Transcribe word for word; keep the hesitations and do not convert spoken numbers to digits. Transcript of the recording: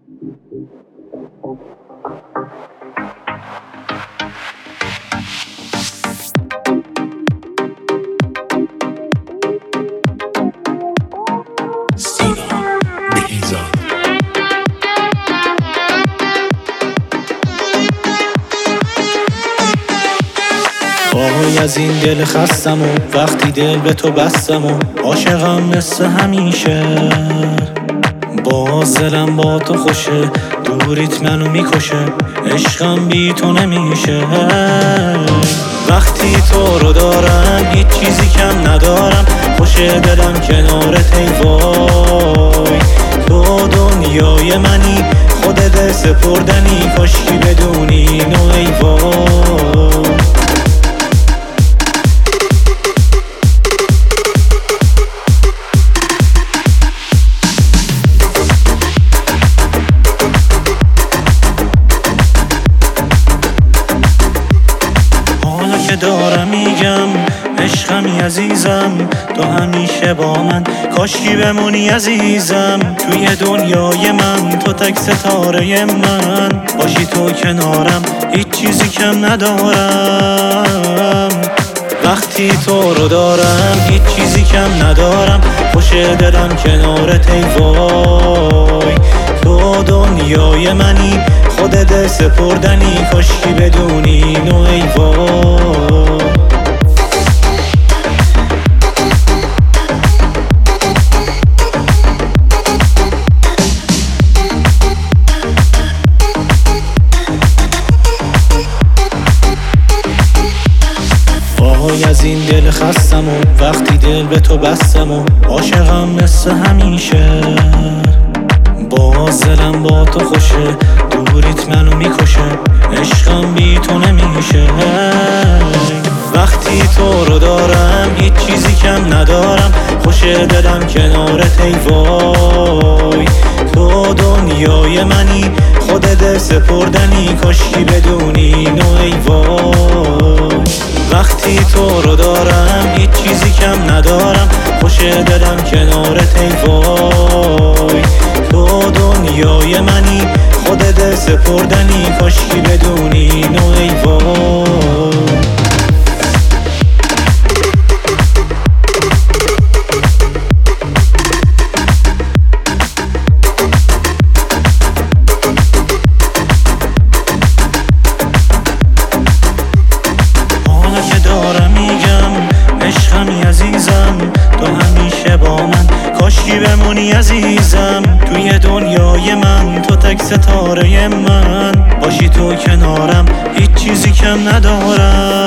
وای از این دل خستم و وقتی دل به تو بستم و عاشقم مثل همیشه، باز دلم با تو خوشه، دوریت منو میکشه، عشقم بی تو نمیشه. وقتی تو رو دارم هیچ چیزی کم ندارم، خوشه دلم کنارت ای وای. تو دنیای منی، خودت سپردنی، کاشکی بدونی اینو ای وای. که دارم میگم عشقمی عزیزم، تو همیشه با من، کاشکی بمونی عزیزم. توی دنیای من تو تک ستاره من، باشی تو کنارم هیچ چیزی کم ندارم. وقتی تو رو دارم هیچ چیزی کم ندارم، خوشه دلم کنارت ای وای. تو دنیای منی، خودت سپردنی، کاشکی بدونی اینو ای وای. وای از این دل خستم و وقتی دل به تو بستم و عاشقم مثل همیشه، باز دلم با تو خوشه، دوریت منو میکشه، عشقم بی تو نمیشه. وقتی تو رو دارم هیچ چیزی کم ندارم، خوشه دلم کنارت ای وای. تو دنیای منی، خودت سپردنی، کاشکی بدونی اینو ای وای. وقتی تو رو دارم هیچ چیزی کم ندارم، خوشه دلم کنارت ای وای. تو دنیای منی، خودت سپردنی، کاشکی بدونی اینو ای وای. عشقمی عزیزم، تو همیشه با من، کاشکی بمونی عزیزم. توی دنیای من تو تک ستاره من، باشی تو کنارم هیچ چیزی کم ندارم.